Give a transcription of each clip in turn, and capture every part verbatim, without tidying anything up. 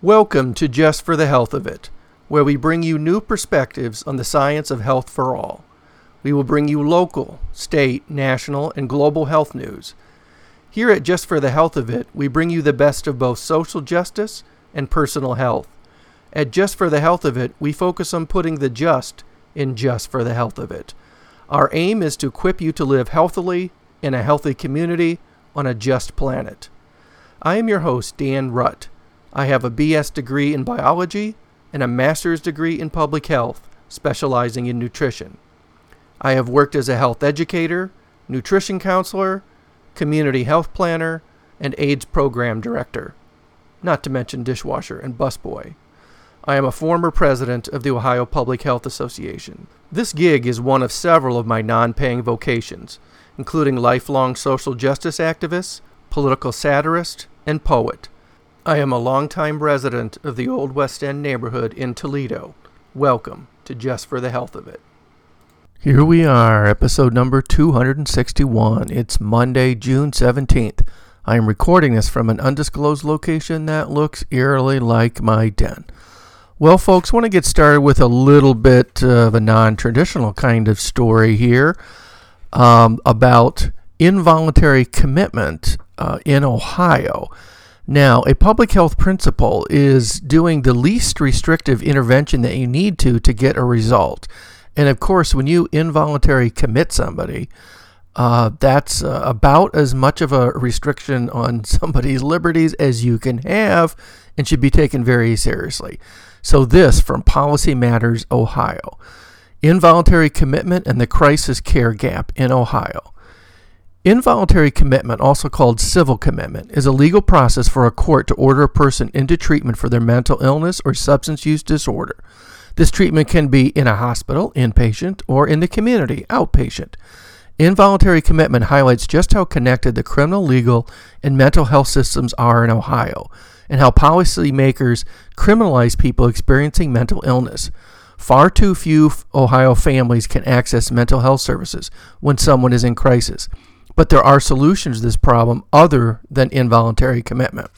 Welcome to Just for the Health of It, where we bring you new perspectives on the science of health for all. We will bring you local, state, national, and global health news. Here at Just for the Health of It, we bring you the best of both social justice and personal health. At Just for the Health of It, we focus on putting the just in just for the health of it. Our aim is to equip you to live healthily in a healthy community on a just planet. I am your host, Dan Rutt. I have a B S degree in biology and a master's degree in public health, specializing in nutrition. I have worked as a health educator, nutrition counselor, community health planner, and AIDS program director, not to mention dishwasher and busboy. I am a former president of the Ohio Public Health Association. This gig is one of several of my non-paying vocations, including lifelong social justice activist, political satirist, and poet. I am a longtime resident of the Old West End neighborhood in Toledo. Welcome to Just for the Health of It. Here we are, episode number two hundred sixty-one. It's Monday, June seventeenth. I am recording this from an undisclosed location that looks eerily like my den. Well, folks, I want to get started with a little bit of a non-traditional kind of story here um, about involuntary commitment uh, in Ohio. Now, a public health principle is doing the least restrictive intervention that you need to to get a result. And of course, when you involuntarily commit somebody, uh, that's uh, about as much of a restriction on somebody's liberties as you can have and should be taken very seriously. So this from Policy Matters, Ohio. Involuntary commitment and the crisis care gap in Ohio. Involuntary commitment, also called civil commitment, is a legal process for a court to order a person into treatment for their mental illness or substance use disorder. This treatment can be in a hospital, inpatient, or in the community, outpatient. Involuntary commitment highlights just how connected the criminal, legal, and mental health systems are in Ohio, and how policymakers criminalize people experiencing mental illness. Far too few Ohio families can access mental health services when someone is in crisis. But there are solutions to this problem other than involuntary commitment.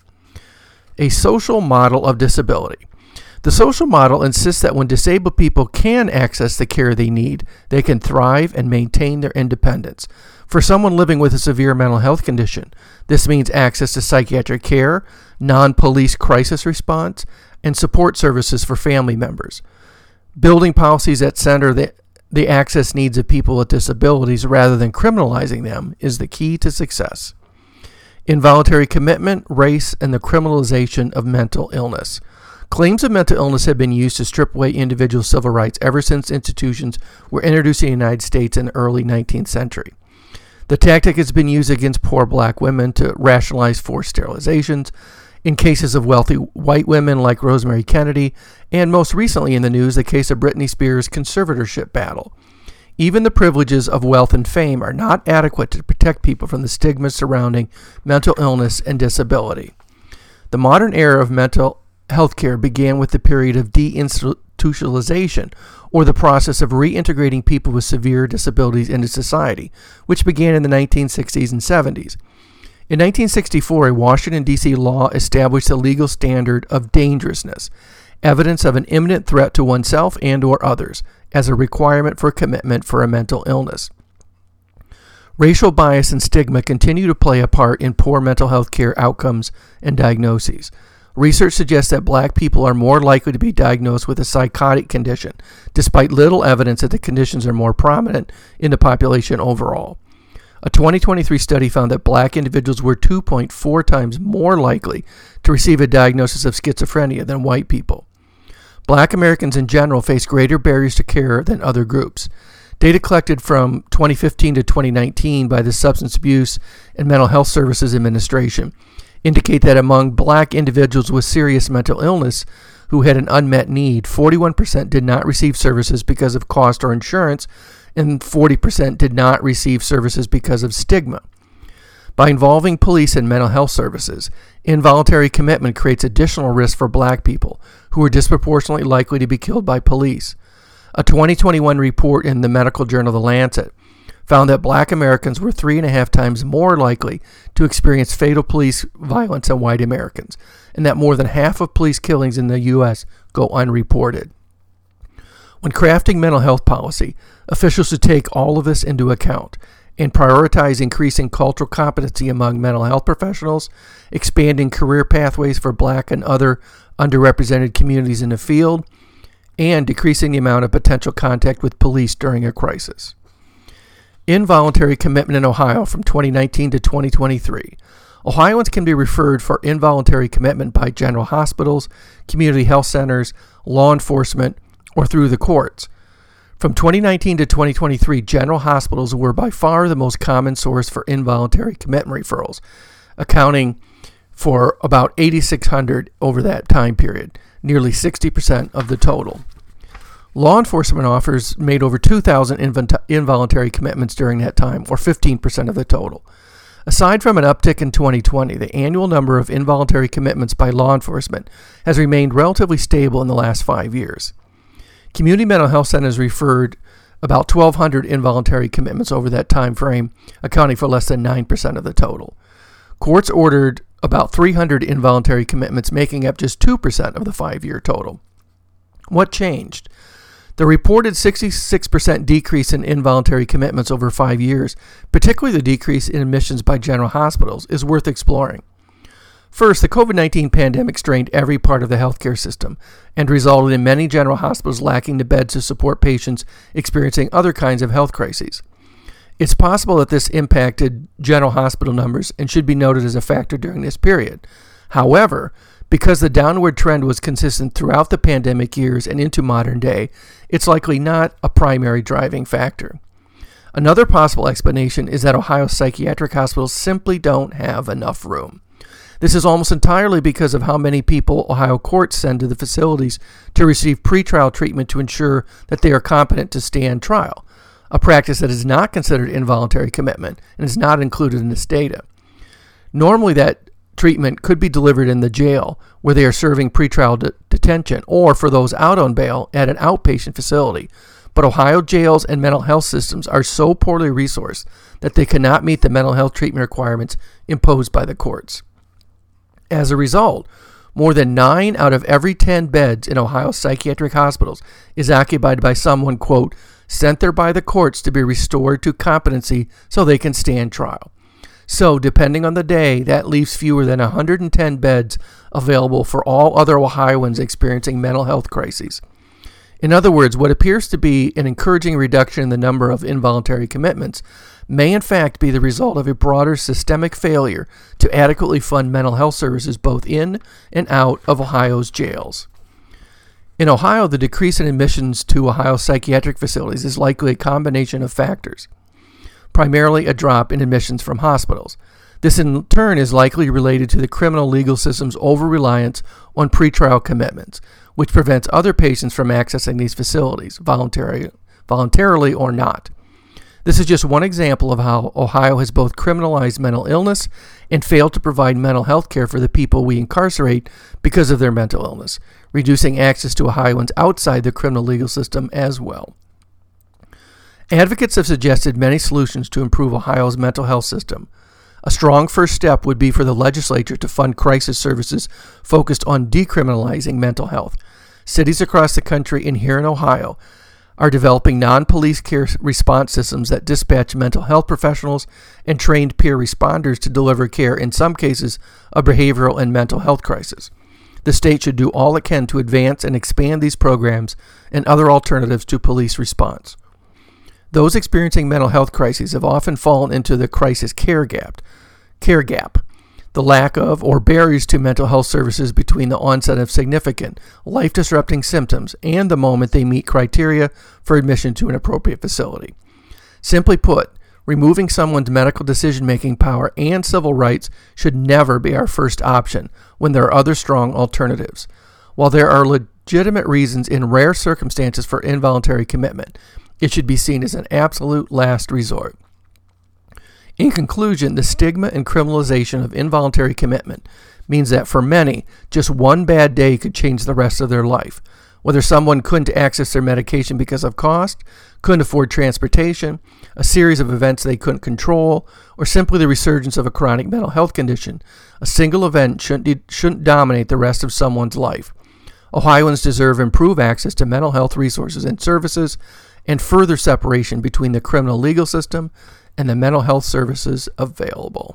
A social model of disability. The social model insists that when disabled people can access the care they need, they can thrive and maintain their independence. For someone living with a severe mental health condition, this means access to psychiatric care, non-police crisis response, and support services for family members. Building policies that center the the access needs of people with disabilities rather than criminalizing them is the key to success. Involuntary commitment, race, and the criminalization of mental illness. Claims of mental illness have been used to strip away individual civil rights ever since institutions were introduced in the United States in the early nineteenth century. The tactic has been used against poor black women to rationalize forced sterilizations, in cases of wealthy white women like Rosemary Kennedy, and most recently in the news, the case of Britney Spears' conservatorship battle. Even the privileges of wealth and fame are not adequate to protect people from the stigma surrounding mental illness and disability. The modern era of mental health care began with the period of deinstitutionalization, or the process of reintegrating people with severe disabilities into society, which began in the nineteen sixties and seventies. In nineteen sixty-four, a Washington, D C law established the legal standard of dangerousness, evidence of an imminent threat to oneself and or others, as a requirement for commitment for a mental illness. Racial bias and stigma continue to play a part in poor mental health care outcomes and diagnoses. Research suggests that black people are more likely to be diagnosed with a psychotic condition, despite little evidence that the conditions are more prominent in the population overall. A twenty twenty-three study found that black individuals were two point four times more likely to receive a diagnosis of schizophrenia than white people. Black Americans in general face greater barriers to care than other groups. Data collected from twenty fifteen to twenty nineteen by the Substance Abuse and Mental Health Services Administration indicate that among black individuals with serious mental illness who had an unmet need, forty-one percent did not receive services because of cost or insurance, and forty percent did not receive services because of stigma. By involving police and mental health services, involuntary commitment creates additional risk for black people who are disproportionately likely to be killed by police. A twenty twenty-one report in the medical journal The Lancet found that black Americans were three and a half times more likely to experience fatal police violence than white Americans, and that more than half of police killings in the U S go unreported. When crafting mental health policy, officials should take all of this into account and prioritize increasing cultural competency among mental health professionals, expanding career pathways for black and other underrepresented communities in the field, and decreasing the amount of potential contact with police during a crisis. Involuntary commitment in Ohio from twenty nineteen to twenty twenty-three. Ohioans can be referred for involuntary commitment by general hospitals, community health centers, law enforcement, or through the courts. From twenty nineteen to twenty twenty-three, general hospitals were by far the most common source for involuntary commitment referrals, accounting for about eight thousand six hundred over that time period, nearly sixty percent of the total. Law enforcement officers made over two thousand invol- involuntary commitments during that time, or fifteen percent of the total. Aside from an uptick in twenty twenty, the annual number of involuntary commitments by law enforcement has remained relatively stable in the last five years. Community mental health centers referred about twelve hundred involuntary commitments over that time frame, accounting for less than nine percent of the total. Courts ordered about three hundred involuntary commitments, making up just two percent of the five-year total. What changed? The reported sixty-six percent decrease in involuntary commitments over five years, particularly the decrease in admissions by general hospitals, is worth exploring. First, the covid nineteen pandemic strained every part of the healthcare system and resulted in many general hospitals lacking the beds to support patients experiencing other kinds of health crises. It's possible that this impacted general hospital numbers and should be noted as a factor during this period. However, because the downward trend was consistent throughout the pandemic years and into modern day, it's likely not a primary driving factor. Another possible explanation is that Ohio psychiatric hospitals simply don't have enough room. This is almost entirely because of how many people Ohio courts send to the facilities to receive pretrial treatment to ensure that they are competent to stand trial, a practice that is not considered involuntary commitment and is not included in this data. Normally, that treatment could be delivered in the jail where they are serving pretrial de- detention, or for those out on bail at an outpatient facility. But Ohio jails and mental health systems are so poorly resourced that they cannot meet the mental health treatment requirements imposed by the courts. As a result, more than nine out of every ten beds in Ohio psychiatric hospitals is occupied by someone, quote, sent there by the courts to be restored to competency so they can stand trial. So, depending on the day, that leaves fewer than one hundred ten beds available for all other Ohioans experiencing mental health crises. In other words, what appears to be an encouraging reduction in the number of involuntary commitments may in fact be the result of a broader systemic failure to adequately fund mental health services both in and out of Ohio's jails. In Ohio, the decrease in admissions to Ohio psychiatric facilities is likely a combination of factors, primarily a drop in admissions from hospitals. This in turn is likely related to the criminal legal system's over-reliance on pretrial commitments, which prevents other patients from accessing these facilities, voluntary, voluntarily or not. This is just one example of how Ohio has both criminalized mental illness and failed to provide mental health care for the people we incarcerate because of their mental illness, reducing access to Ohioans outside the criminal legal system as well. Advocates have suggested many solutions to improve Ohio's mental health system. A strong first step would be for the legislature to fund crisis services focused on decriminalizing mental health. Cities across the country and here in Ohio are developing non-police care response systems that dispatch mental health professionals and trained peer responders to deliver care in some cases of behavioral and mental health crisis. The state should do all it can to advance and expand these programs and other alternatives to police response. Those experiencing mental health crises have often fallen into the crisis care gap, care gap, the lack of or barriers to mental health services between the onset of significant, life-disrupting symptoms and the moment they meet criteria for admission to an appropriate facility. Simply put, removing someone's medical decision-making power and civil rights should never be our first option when there are other strong alternatives. While there are legitimate reasons in rare circumstances for involuntary commitment, it should be seen as an absolute last resort. In conclusion, the stigma and criminalization of involuntary commitment means that for many, just one bad day could change the rest of their life. Whether someone couldn't access their medication because of cost, couldn't afford transportation, a series of events they couldn't control, or simply the resurgence of a chronic mental health condition, a single event shouldn't, shouldn't dominate the rest of someone's life. Ohioans deserve improved access to mental health resources and services, and further separation between the criminal legal system and the mental health services available.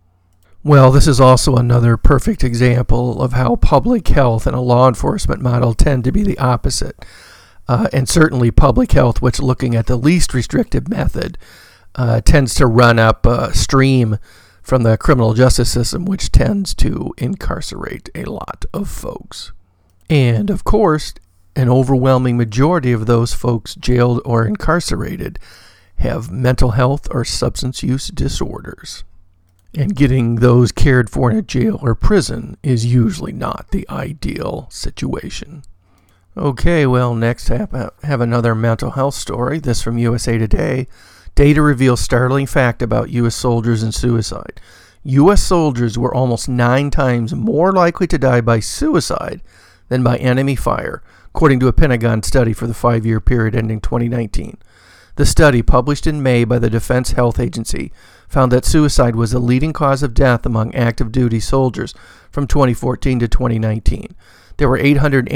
Well, this is also another perfect example of how public health and a law enforcement model tend to be the opposite. Uh, and certainly public health, which looking at the least restrictive method, uh, tends to run up uh, stream from the criminal justice system, which tends to incarcerate a lot of folks. And, of course, an overwhelming majority of those folks jailed or incarcerated have mental health or substance use disorders. And getting those cared for in a jail or prison is usually not the ideal situation. Okay, well, next have, have another mental health story. This from U S A Today. Data reveals startling fact about U S soldiers and suicide. U S soldiers were almost nine times more likely to die by suicide than by enemy fire, according to a Pentagon study for the five-year period ending twenty nineteen. The study, published in May by the Defense Health Agency, found that suicide was the leading cause of death among active duty soldiers from twenty fourteen to twenty nineteen. There were eight hundred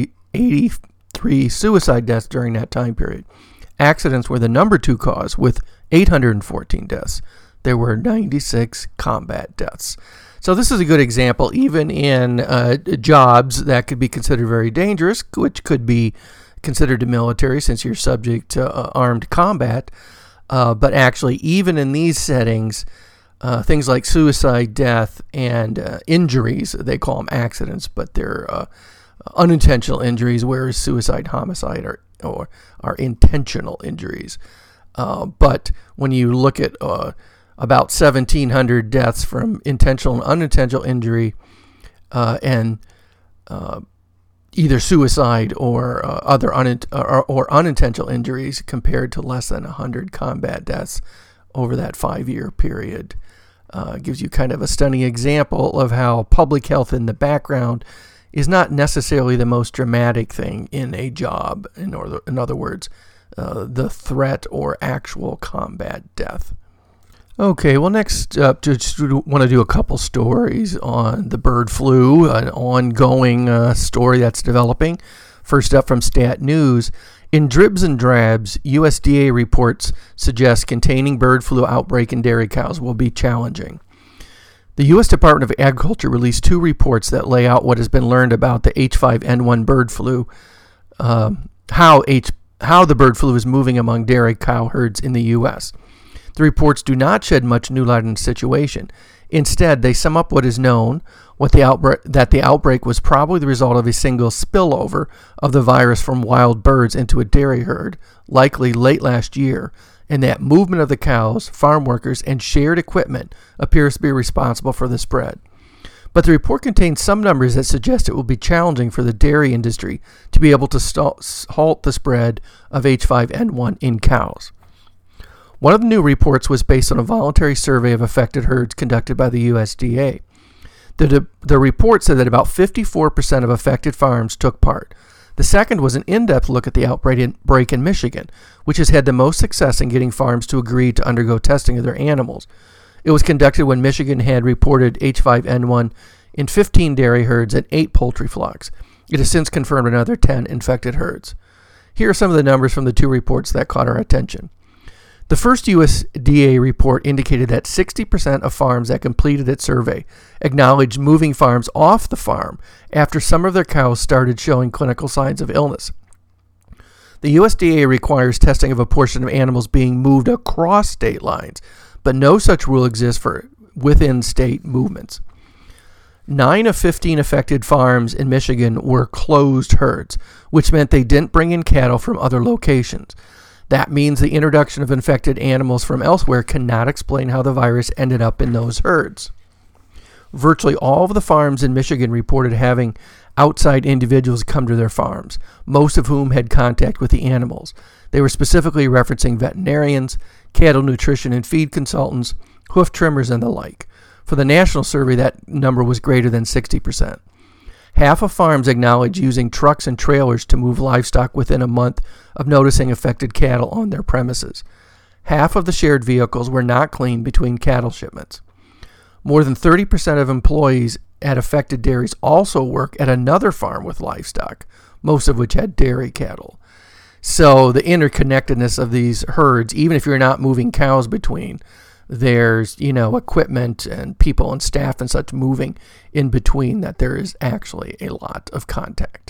eighty-three suicide deaths during that time period. Accidents were the number two cause, with eight hundred fourteen deaths. There were ninety-six combat deaths. So this is a good example, even in uh, jobs that could be considered very dangerous, which could be considered the military since you're subject to uh, armed combat. Uh, but actually, even in these settings, uh, things like suicide, death, and uh, injuries, they call them accidents, but they're uh, unintentional injuries, whereas suicide, homicide are, or, are intentional injuries. Uh, but when you look at uh, about seventeen hundred deaths from intentional and unintentional injury, uh, and uh, either suicide or uh, other un- or, or unintentional injuries compared to less than one hundred combat deaths over that five-year period. Uh, gives you kind of a stunning example of how public health in the background is not necessarily the most dramatic thing in a job. In other, in other words, uh, the threat or actual combat death. Okay, well, next up, just want to do a couple stories on the bird flu, an ongoing uh, story that's developing. First up from Stat News, in dribs and drabs, U S D A reports suggest containing bird flu outbreak in dairy cows will be challenging. The U S Department of Agriculture released two reports that lay out what has been learned about the H five N one bird flu, uh, how H how the bird flu is moving among dairy cow herds in the U S The reports do not shed much new light on the situation. Instead, they sum up what is known, what the outbreak, that the outbreak was probably the result of a single spillover of the virus from wild birds into a dairy herd, likely late last year, and that movement of the cows, farm workers, and shared equipment appears to be responsible for the spread. But the report contains some numbers that suggest it will be challenging for the dairy industry to be able to st- halt the spread of H five N one in cows. One of the new reports was based on a voluntary survey of affected herds conducted by the U S D A. The, the report said that about fifty-four percent of affected farms took part. The second was an in-depth look at the outbreak in, break in Michigan, which has had the most success in getting farms to agree to undergo testing of their animals. It was conducted when Michigan had reported H five N one in fifteen dairy herds and eight poultry flocks. It has since confirmed another ten infected herds. Here are some of the numbers from the two reports that caught our attention. The first U S D A report indicated that sixty percent of farms that completed its survey acknowledged moving farms off the farm after some of their cows started showing clinical signs of illness. The U S D A requires testing of a portion of animals being moved across state lines, but no such rule exists for within state movements. Nine of fifteen affected farms in Michigan were closed herds, which meant they didn't bring in cattle from other locations. That means the introduction of infected animals from elsewhere cannot explain how the virus ended up in those herds. Virtually all of the farms in Michigan reported having outside individuals come to their farms, most of whom had contact with the animals. They were specifically referencing veterinarians, cattle nutrition and feed consultants, hoof trimmers, and the like. For the national survey, that number was greater than sixty percent. Half of farms acknowledge using trucks and trailers to move livestock within a month of noticing affected cattle on their premises. Half of the shared vehicles were not cleaned between cattle shipments. More than thirty percent of employees at affected dairies also work at another farm with livestock, most of which had dairy cattle. So the interconnectedness of these herds, even if you're not moving cows between, there's, you know, equipment and people and staff and such moving in between, that there is actually a lot of contact.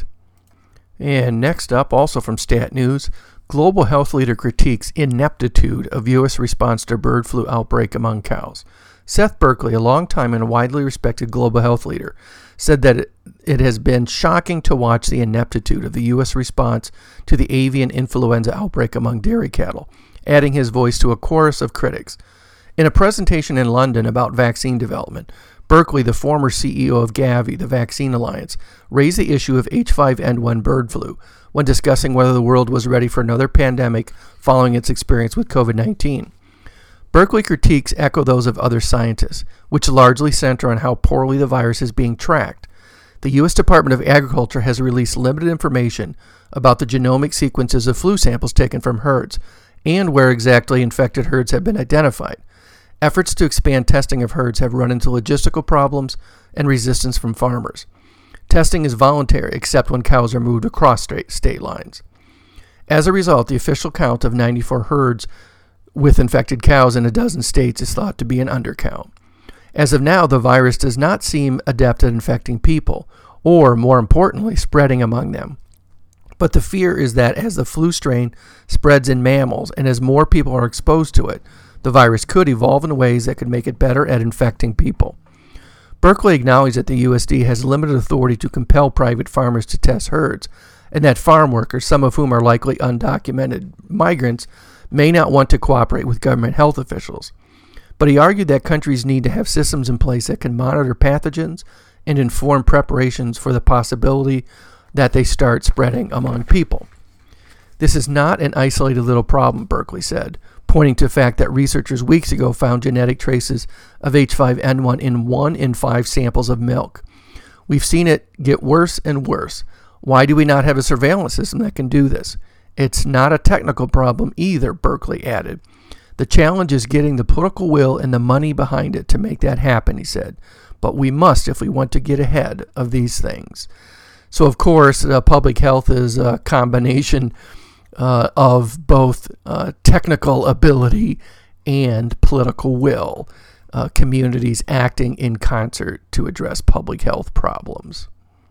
And next up, also from Stat News, global health leader critiques ineptitude of U S response to bird flu outbreak among cows. Seth Berkley, a longtime and widely respected global health leader, said that it, it has been shocking to watch the ineptitude of the U S response to the avian influenza outbreak among dairy cattle, adding his voice to a chorus of critics. In a presentation in London about vaccine development, Berkley, the former C E O of Gavi, the Vaccine Alliance, raised the issue of H five N one bird flu when discussing whether the world was ready for another pandemic following its experience with COVID nineteen. Berkley critiques echo those of other scientists, which largely center on how poorly the virus is being tracked. The U S Department of Agriculture has released limited information about the genomic sequences of flu samples taken from herds and where exactly infected herds have been identified. Efforts to expand testing of herds have run into logistical problems and resistance from farmers. Testing is voluntary except when cows are moved across state, state lines. As a result, the official count of ninety-four herds with infected cows in a dozen states is thought to be an undercount. As of now, the virus does not seem adept at infecting people, or, more importantly, spreading among them. But the fear is that as the flu strain spreads in mammals and as more people are exposed to it, the virus could evolve in ways that could make it better at infecting people. Berkley acknowledged that the U S D has limited authority to compel private farmers to test herds, and that farm workers, some of whom are likely undocumented migrants, may not want to cooperate with government health officials. But he argued that countries need to have systems in place that can monitor pathogens and inform preparations for the possibility that they start spreading among people. This is not an isolated little problem, Berkley said, pointing to the fact that researchers weeks ago found genetic traces of H five N one in one in five samples of milk. We've seen it get worse and worse. Why do we not have a surveillance system that can do this? It's not a technical problem either, Berkley added. The challenge is getting the political will and the money behind it to make that happen, he said. But we must if we want to get ahead of these things. So, of course, uh, public health is a combination uh, of both uh, technical ability and political will. Uh, communities acting in concert to address public health problems.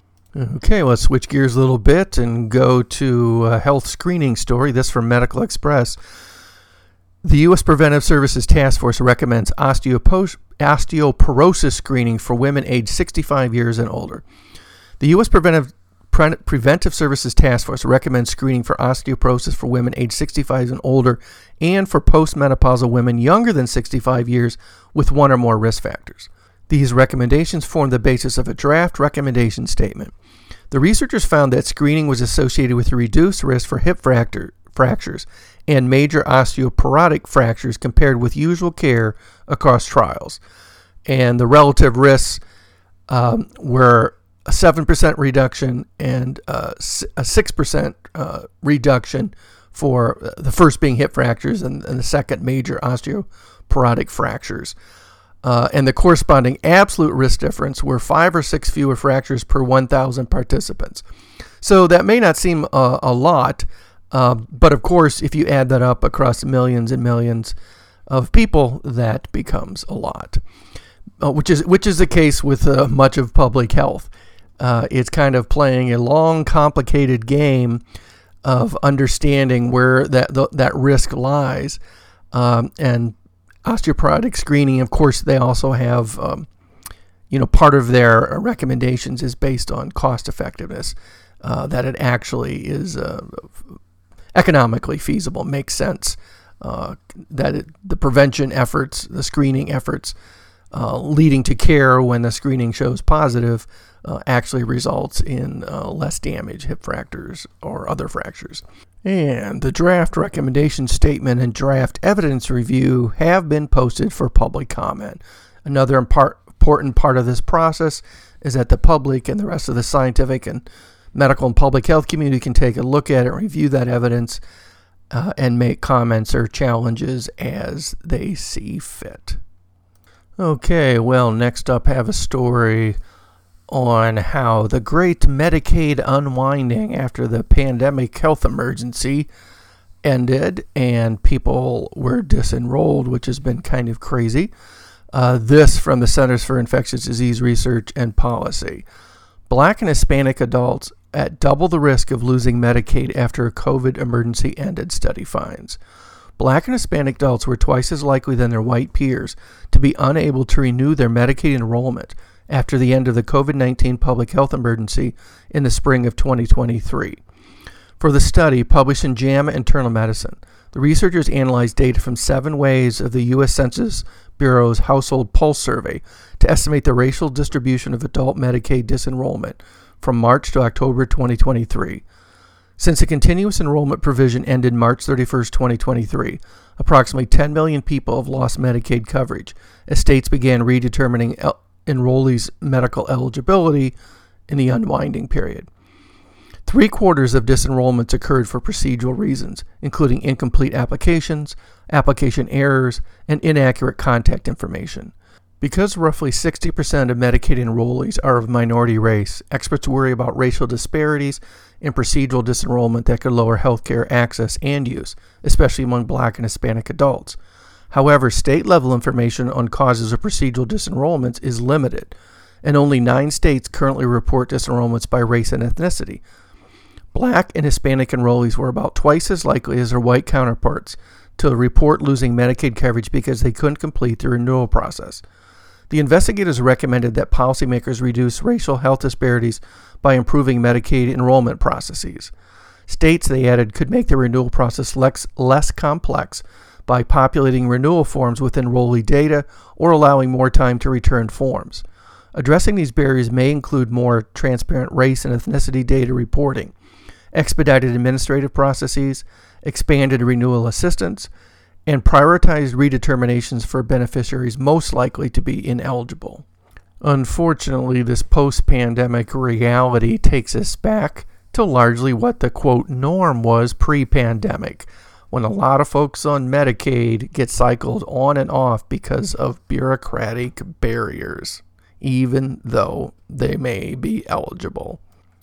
Okay, let's switch gears a little bit and go to a health screening story. This from Medical Express. The U S Preventive Services Task Force recommends osteopos- osteoporosis screening for women aged sixty-five years and older. The U S Preventive Pre- Preventive Services Task Force recommends screening for osteoporosis for women aged sixty-five and older and for postmenopausal women younger than sixty-five years with one or more risk factors. These recommendations form the basis of a draft recommendation statement. The researchers found that screening was associated with a reduced risk for hip fracture, fractures and major osteoporotic fractures compared with usual care across trials. And the relative risks um, were a seven percent reduction and uh, a six percent uh, reduction for the first being hip fractures and, and the second major osteoporotic fractures. Uh, and the corresponding absolute risk difference were five or six fewer fractures per one thousand participants. So that may not seem uh, a lot, uh, but of course, if you add that up across millions and millions of people, that becomes a lot, uh, which is which is the case with uh, much of public health. Uh, it's kind of playing a long, complicated game of understanding where that th- that risk lies, um, and osteoporotic screening, of course, they also have, um, you know, part of their recommendations is based on cost effectiveness, uh, that it actually is uh, economically feasible, makes sense, uh, that it, the prevention efforts, the screening efforts uh, leading to care when the screening shows positive uh, actually results in uh, less damage, hip fractures or other fractures. And the draft recommendation statement and draft evidence review have been posted for public comment. Another impar- important part of this process is that the public and the rest of the scientific and medical and public health community can take a look at it, review that evidence, uh, and make comments or challenges as they see fit. Okay, well, next up, I have a story on how the great Medicaid unwinding after the pandemic health emergency ended and people were disenrolled, which has been kind of crazy. Uh, this from the Centers for Infectious Disease Research and Policy. Black and Hispanic adults at double the risk of losing Medicaid after a COVID emergency ended, study finds. Black and Hispanic adults were twice as likely than their white peers to be unable to renew their Medicaid enrollment after the end of the COVID nineteen public health emergency in the spring of twenty twenty-three. For the study, published in JAMA Internal Medicine, the researchers analyzed data from seven ways of the U S Census Bureau's Household Pulse Survey to estimate the racial distribution of adult Medicaid disenrollment from March to October twenty twenty-three. Since the continuous enrollment provision ended March thirty-first, twenty twenty-three, approximately ten million people have lost Medicaid coverage as states began redetermining el- enrollees' medical eligibility in the unwinding period. Three quarters of disenrollments occurred for procedural reasons, including incomplete applications, application errors, and inaccurate contact information. Because roughly sixty percent of Medicaid enrollees are of minority race, experts worry about racial disparities in procedural disenrollment that could lower healthcare access and use, especially among Black and Hispanic adults. However, state-level information on causes of procedural disenrollments is limited, and only nine states currently report disenrollments by race and ethnicity. Black and Hispanic enrollees were about twice as likely as their white counterparts to report losing Medicaid coverage because they couldn't complete the renewal process. The investigators recommended that policymakers reduce racial health disparities by improving Medicaid enrollment processes. States, they added, could make the renewal process less, less complex by populating renewal forms with enrollee data or allowing more time to return forms. Addressing these barriers may include more transparent race and ethnicity data reporting, expedited administrative processes, expanded renewal assistance, and prioritized redeterminations for beneficiaries most likely to be ineligible. Unfortunately, this post-pandemic reality takes us back to largely what the, quote, norm was pre-pandemic, when a lot of folks on Medicaid get cycled on and off because of bureaucratic barriers, even though they may be eligible.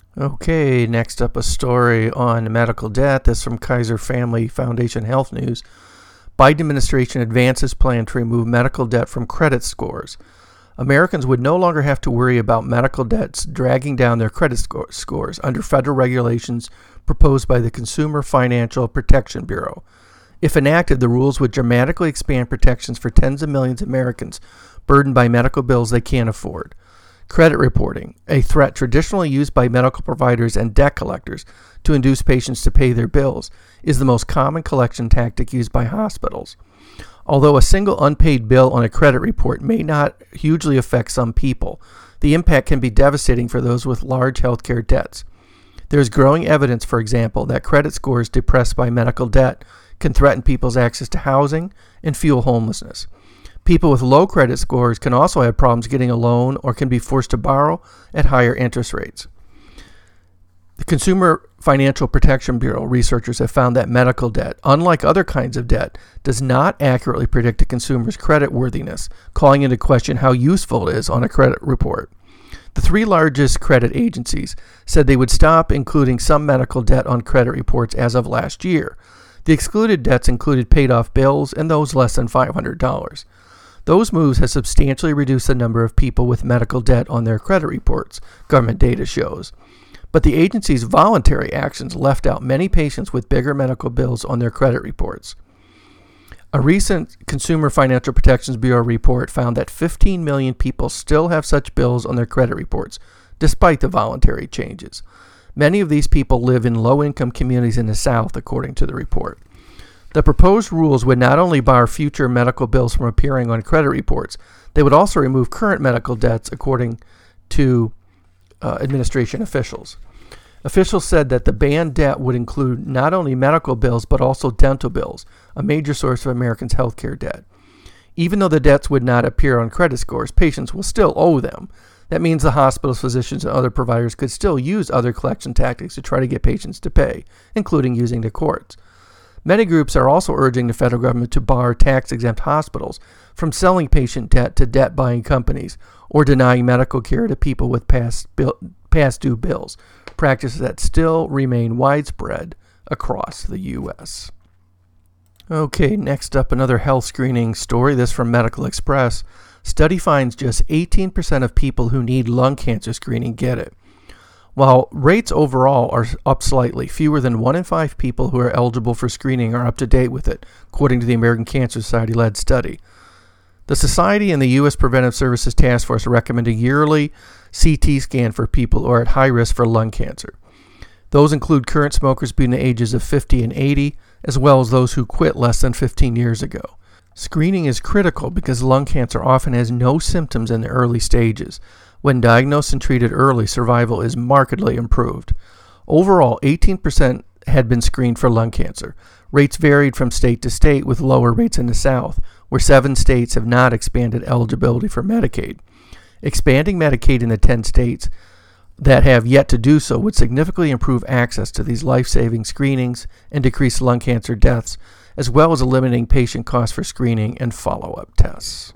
Okay, next up, a story on medical debt. This from Kaiser Family Foundation Health News. Biden administration advances plan to remove medical debt from credit scores. Americans would no longer have to worry about medical debts dragging down their credit sco- scores under federal regulations proposed by the Consumer Financial Protection Bureau. If enacted, the rules would dramatically expand protections for tens of millions of Americans burdened by medical bills they can't afford. Credit reporting, a threat traditionally used by medical providers and debt collectors to induce patients to pay their bills, is the most common collection tactic used by hospitals. Although a single unpaid bill on a credit report may not hugely affect some people, the impact can be devastating for those with large healthcare debts. There is growing evidence, for example, that credit scores depressed by medical debt can threaten people's access to housing and fuel homelessness. People with low credit scores can also have problems getting a loan or can be forced to borrow at higher interest rates. The Consumer Financial Protection Bureau researchers have found that medical debt, unlike other kinds of debt, does not accurately predict a consumer's credit worthiness, calling into question how useful it is on a credit report. The three largest credit agencies said they would stop including some medical debt on credit reports as of last year. The excluded debts included paid-off bills and those less than five hundred dollars. Those moves have substantially reduced the number of people with medical debt on their credit reports, government data shows. But the agency's voluntary actions left out many patients with bigger medical bills on their credit reports. A recent Consumer Financial Protection Bureau report found that fifteen million people still have such bills on their credit reports, despite the voluntary changes. Many of these people live in low-income communities in the South, according to the report. The proposed rules would not only bar future medical bills from appearing on credit reports, they would also remove current medical debts, according to uh, administration officials. Officials said that the banned debt would include not only medical bills, but also dental bills, a major source of Americans' health care debt. Even though the debts would not appear on credit scores, patients will still owe them. That means the hospitals, physicians, and other providers could still use other collection tactics to try to get patients to pay, including using the courts. Many groups are also urging the federal government to bar tax-exempt hospitals from selling patient debt to debt-buying companies or denying medical care to people with past, bill, past due bills, practices that still remain widespread across the U S Okay, next up, another health screening story, this from Medical Express. Study finds just eighteen percent of people who need lung cancer screening get it. While rates overall are up slightly, fewer than one in five people who are eligible for screening are up to date with it, according to the American Cancer Society-led study. The Society and the U S Preventive Services Task Force recommend a yearly C T scan for people who are at high risk for lung cancer. Those include current smokers between the ages of fifty and eighty, as well as those who quit less than fifteen years ago. Screening is critical because lung cancer often has no symptoms in the early stages. When diagnosed and treated early, survival is markedly improved. Overall, eighteen percent had been screened for lung cancer. Rates varied from state to state, with lower rates in the South, where seven states have not expanded eligibility for Medicaid. Expanding Medicaid in the ten states that have yet to do so would significantly improve access to these life-saving screenings and decrease lung cancer deaths, as well as eliminating patient costs for screening and follow-up tests.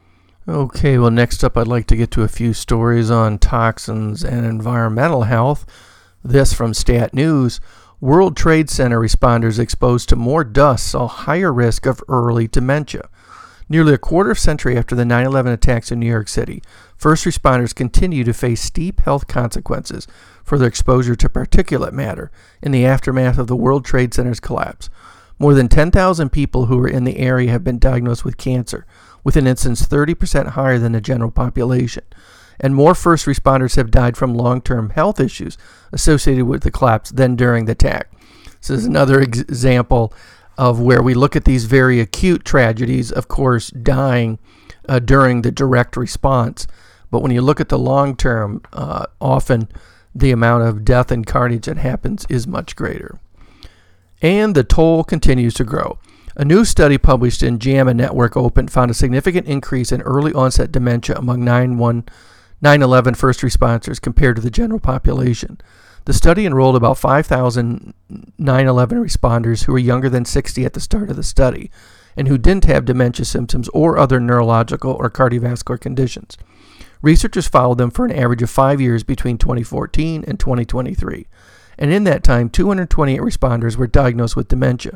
Okay, well, next up I'd like to get to a few stories on toxins and environmental health. This from Stat News. World Trade Center responders exposed to more dust saw higher risk of early dementia. Nearly a quarter of a century after the nine eleven attacks in New York City, first responders continue to face steep health consequences for their exposure to particulate matter in the aftermath of the World Trade Center's collapse. More than ten thousand people who were in the area have been diagnosed with cancer, with an incidence thirty percent higher than the general population. And more first responders have died from long-term health issues associated with the collapse than during the attack. This is another ex- example of where we look at these very acute tragedies, of course, dying uh, during the direct response. But when you look at the long-term, uh, often the amount of death and carnage that happens is much greater. And the toll continues to grow. A new study published in JAMA Network Open found a significant increase in early onset dementia among nine eleven first responders compared to the general population. The study enrolled about five thousand nine eleven responders who were younger than sixty at the start of the study and who didn't have dementia symptoms or other neurological or cardiovascular conditions. Researchers followed them for an average of five years between twenty fourteen and twenty twenty-three, and in that time, two hundred twenty-eight responders were diagnosed with dementia.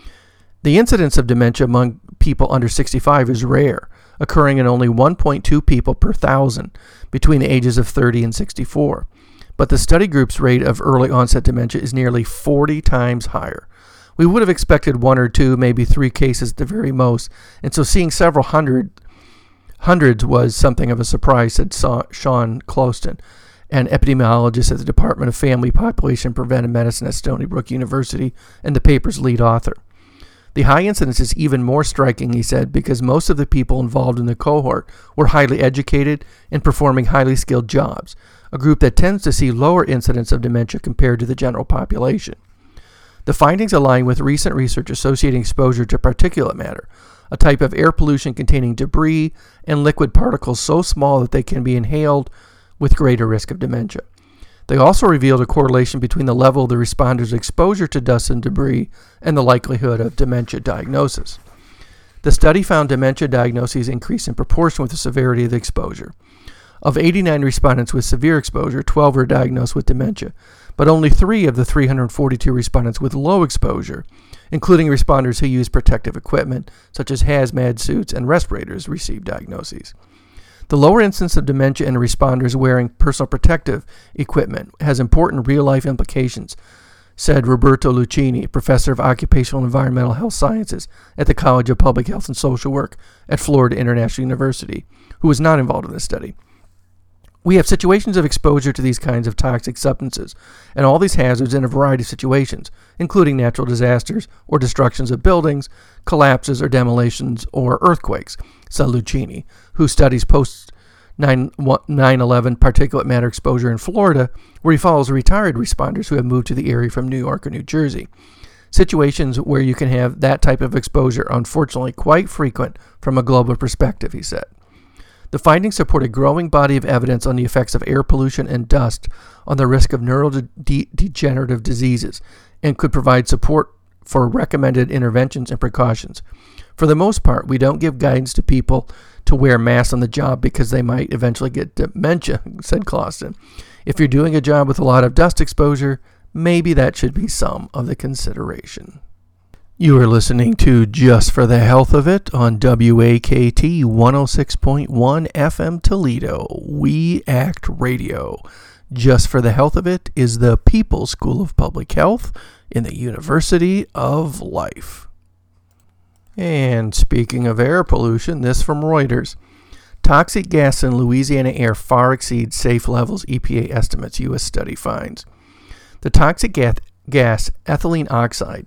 The incidence of dementia among people under sixty-five is rare, occurring in only one point two people per thousand between the ages of thirty and sixty-four. But the study group's rate of early onset dementia is nearly forty times higher. We would have expected one or two, maybe three cases at the very most, and so seeing several hundred hundreds was something of a surprise, said Sean Closton, an epidemiologist at the Department of Family, Population, and Preventive Medicine at Stony Brook University and the paper's lead author. The high incidence is even more striking, he said, because most of the people involved in the cohort were highly educated and performing highly skilled jobs, a group that tends to see lower incidence of dementia compared to the general population. The findings align with recent research associating exposure to particulate matter, a type of air pollution containing debris and liquid particles so small that they can be inhaled with greater risk of dementia. They also revealed a correlation between the level of the responders' exposure to dust and debris and the likelihood of dementia diagnosis. The study found dementia diagnoses increase in proportion with the severity of the exposure. Of eighty-nine respondents with severe exposure, twelve were diagnosed with dementia, but only three of the three hundred forty-two respondents with low exposure, including responders who use protective equipment such as hazmat suits and respirators, received diagnoses. The lower incidence of dementia in responders wearing personal protective equipment has important real-life implications, said Roberto Lucchini, professor of occupational and environmental health sciences at the College of Public Health and Social Work at Florida International University, who was not involved in this study. We have situations of exposure to these kinds of toxic substances and all these hazards in a variety of situations, including natural disasters or destructions of buildings, collapses or demolitions or earthquakes, said Lucchini, who studies post nine eleven particulate matter exposure in Florida, where he follows retired responders who have moved to the area from New York or New Jersey. Situations where you can have that type of exposure are unfortunately quite frequent from a global perspective, he said. The findings support a growing body of evidence on the effects of air pollution and dust on the risk of neurodegenerative diseases and could provide support for recommended interventions and precautions. For the most part, we don't give guidance to people to wear masks on the job because they might eventually get dementia, said Clausen. If you're doing a job with a lot of dust exposure, maybe that should be some of the consideration. You are listening to Just for the Health of It on W A K T one oh six point one F M Toledo, We Act Radio. Just for the Health of It is the People's School of Public Health in the University of Life. And speaking of air pollution, this from Reuters. Toxic gas in Louisiana air far exceeds safe levels, E P A estimates, U S study finds. The toxic gas, gas ethylene oxide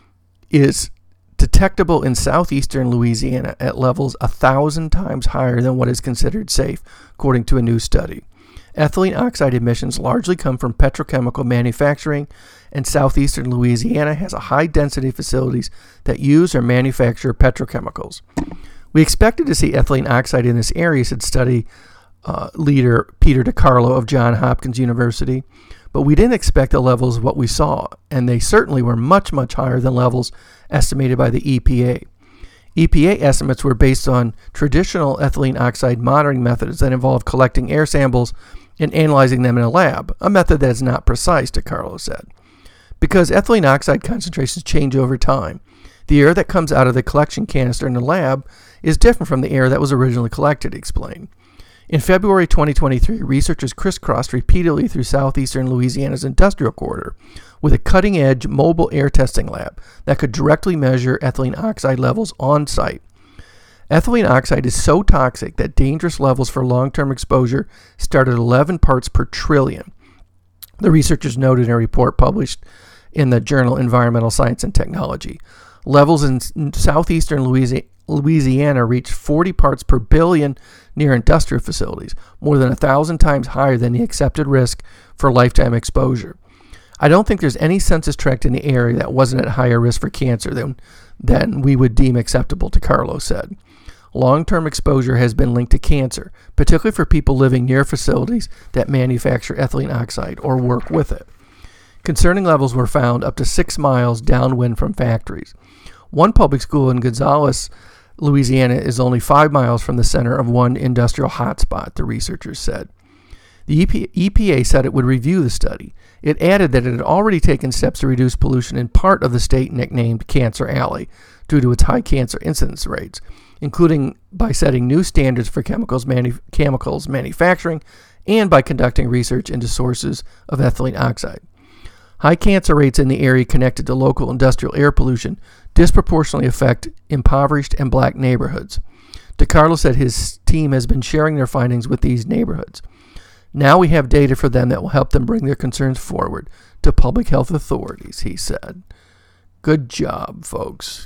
is detectable in southeastern Louisiana at levels a thousand times higher than what is considered safe, according to a new study. Ethylene oxide emissions largely come from petrochemical manufacturing, and southeastern Louisiana has a high density of facilities that use or manufacture petrochemicals. We expected to see ethylene oxide in this area, said study uh, leader Peter DiCarlo of Johns Hopkins University, but we didn't expect the levels of what we saw, and they certainly were much, much higher than levels estimated by the E P A. E P A estimates were based on traditional ethylene oxide monitoring methods that involve collecting air samples and analyzing them in a lab, a method that is not precise, DiCarlo said. Because ethylene oxide concentrations change over time, the air that comes out of the collection canister in the lab is different from the air that was originally collected, he explained. In February twenty twenty-three, researchers crisscrossed repeatedly through southeastern Louisiana's industrial corridor with a cutting-edge mobile air testing lab that could directly measure ethylene oxide levels on site. Ethylene oxide is so toxic that dangerous levels for long-term exposure start at eleven parts per trillion. The researchers noted in a report published in the journal Environmental Science and Technology. Levels in southeastern Louisiana reach forty parts per billion near industrial facilities, more than a thousand times higher than the accepted risk for lifetime exposure. I don't think there's any census tract in the area that wasn't at higher risk for cancer than, than we would deem acceptable, DiCarlo said. Long-term exposure has been linked to cancer, particularly for people living near facilities that manufacture ethylene oxide or work with it. Concerning levels were found up to six miles downwind from factories. One public school in Gonzales, Louisiana, is only five miles from the center of one industrial hotspot, the researchers said. The E P A said it would review the study. It added that it had already taken steps to reduce pollution in part of the state nicknamed Cancer Alley due to its high cancer incidence rates, including by setting new standards for chemicals, manu- chemicals manufacturing and by conducting research into sources of ethylene oxide. High cancer rates in the area connected to local industrial air pollution disproportionately affect impoverished and black neighborhoods. DiCarlo said his team has been sharing their findings with these neighborhoods. Now we have data for them that will help them bring their concerns forward to public health authorities, he said. Good job, folks.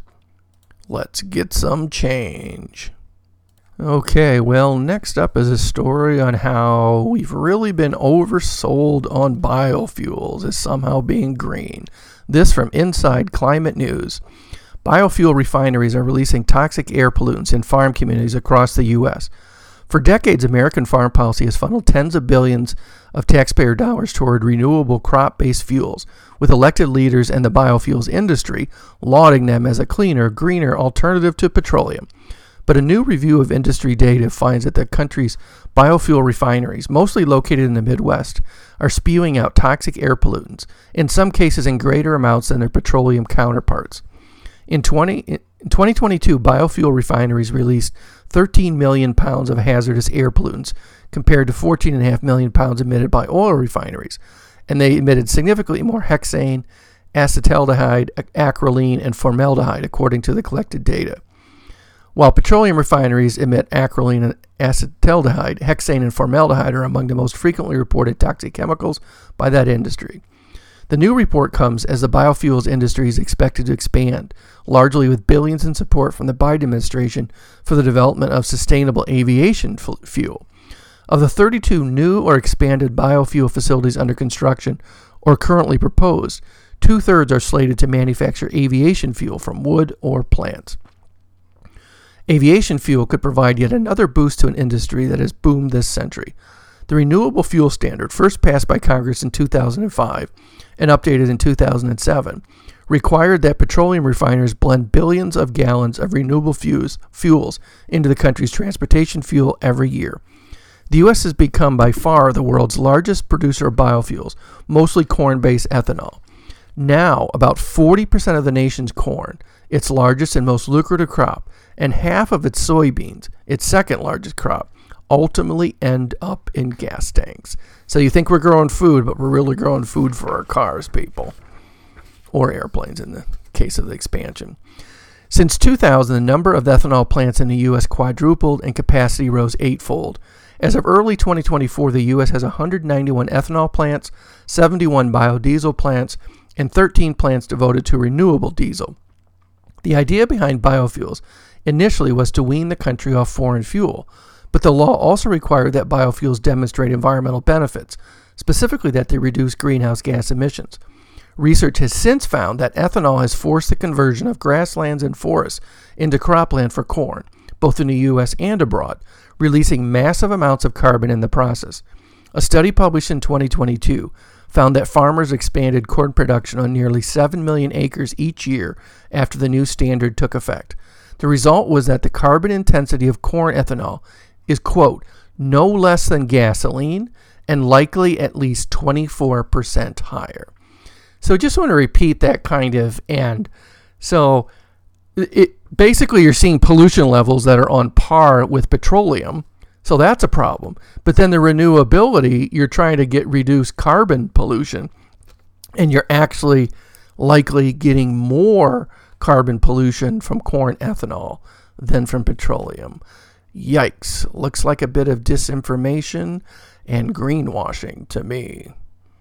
Let's get some change. Okay, well, next up is a story on how we've really been oversold on biofuels as somehow being green. This from Inside Climate News. Biofuel refineries are releasing toxic air pollutants in farm communities across the U S. For decades, American farm policy has funneled tens of billions of taxpayer dollars toward renewable crop-based fuels, with elected leaders and the biofuels industry lauding them as a cleaner, greener alternative to petroleum. But a new review of industry data finds that the country's biofuel refineries, mostly located in the Midwest, are spewing out toxic air pollutants, in some cases in greater amounts than their petroleum counterparts. In, twenty, in twenty twenty-two, biofuel refineries released thirteen million pounds of hazardous air pollutants, compared to fourteen point five million pounds emitted by oil refineries, and they emitted significantly more hexane, acetaldehyde, acrolein, and formaldehyde, according to the collected data. While petroleum refineries emit acrolein and acetaldehyde, hexane and formaldehyde are among the most frequently reported toxic chemicals by that industry. The new report comes as the biofuels industry is expected to expand, largely with billions in support from the Biden administration for the development of sustainable aviation f- fuel. Of the thirty-two new or expanded biofuel facilities under construction or currently proposed, two-thirds are slated to manufacture aviation fuel from wood or plants. Aviation fuel could provide yet another boost to an industry that has boomed this century. The Renewable Fuel Standard, first passed by Congress in two thousand five and updated in two thousand seven, required that petroleum refiners blend billions of gallons of renewable fuels, fuels into the country's transportation fuel every year. The U S has become by far the world's largest producer of biofuels, mostly corn-based ethanol. Now, about forty percent of the nation's corn, its largest and most lucrative crop, and half of its soybeans, its second largest crop, ultimately end up in gas tanks. So you think we're growing food, but we're really growing food for our cars, people. Or airplanes in the case of the expansion. Since two thousand, the number of ethanol plants in the U S quadrupled and capacity rose eightfold. As of early twenty twenty-four, the U S has one hundred ninety-one ethanol plants, seventy-one biodiesel plants, and thirteen plants devoted to renewable diesel. The idea behind biofuels initially was to wean the country off foreign fuel, but the law also required that biofuels demonstrate environmental benefits, specifically that they reduce greenhouse gas emissions. Research has since found that ethanol has forced the conversion of grasslands and forests into cropland for corn, both in the U S and abroad, releasing massive amounts of carbon in the process. A study published in twenty twenty-two found that farmers expanded corn production on nearly seven million acres each year after the new standard took effect. The result was that the carbon intensity of corn ethanol is, quote, no less than gasoline and likely at least twenty-four percent higher. So just want to repeat that kind of and. So it basically you're seeing pollution levels that are on par with petroleum. So that's a problem. But then the renewability, you're trying to get reduced carbon pollution, and you're actually likely getting more carbon pollution from corn ethanol than from petroleum. Yikes. Looks like a bit of disinformation and greenwashing to me.